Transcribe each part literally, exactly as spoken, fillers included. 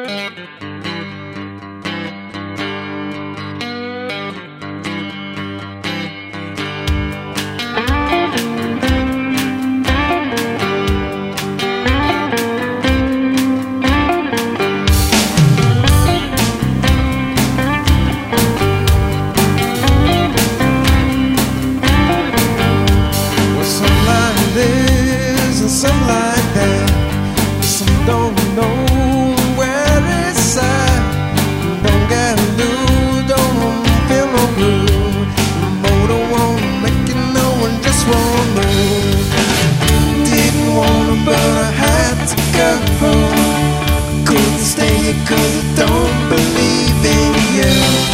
Some like that, some don't know where it's at. Don't get loose, don't feel no blue. Motor won't make it, no one just won't move. Didn't wanna, but I had to go home. Couldn't stay here 'cause I don't believe in you.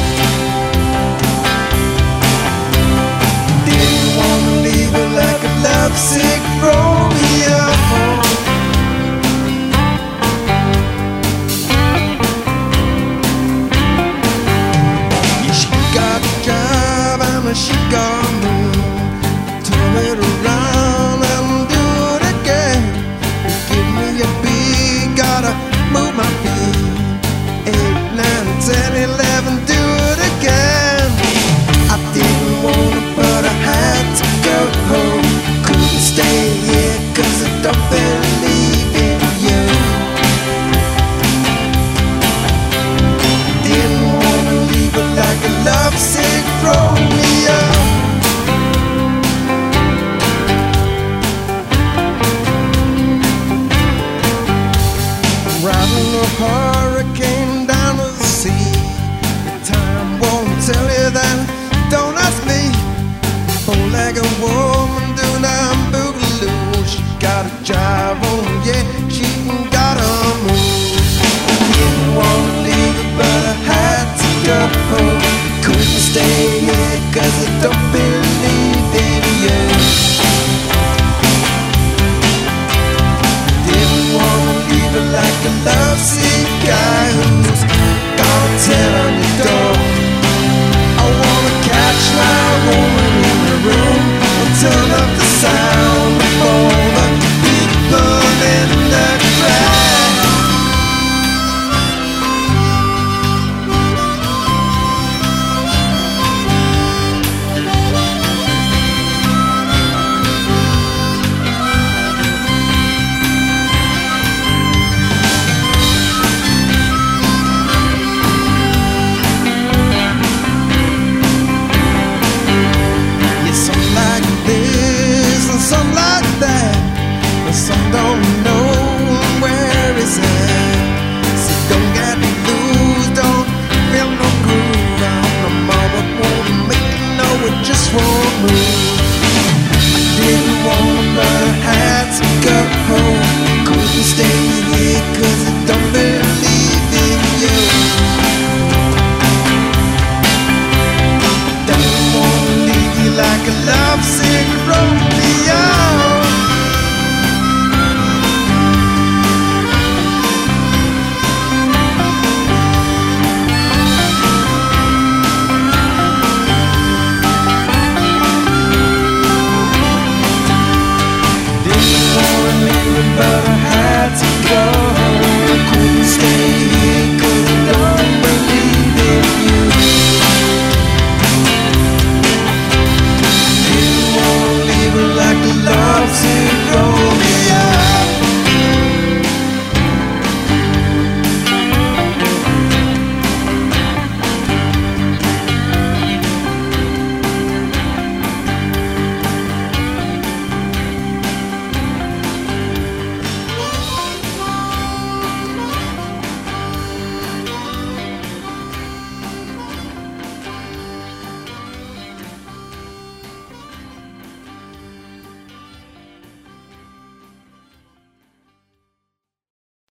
Didn't wanna leave her like a lovesick Romeo. She got moved, turn it around and do it again. Give me a beat, gotta move my feet. Eight, nine, ten, eleven, do it again. I didn't wanna, but I had to go home. Couldn't stay here 'cause I don't believe in you. Didn't wanna leave her like a lovesick Romeo. Riding a hurricane down to the sea. Time won't tell you that. Don't ask me. Four-legged woman doing that boogaloo. She got a jive on, yeah, she got a move. Didn't wanna leave her, but I had to go home. Couldn't stay here 'cause I don't believe in you. Didn't wanna leave her like a lovesick guy who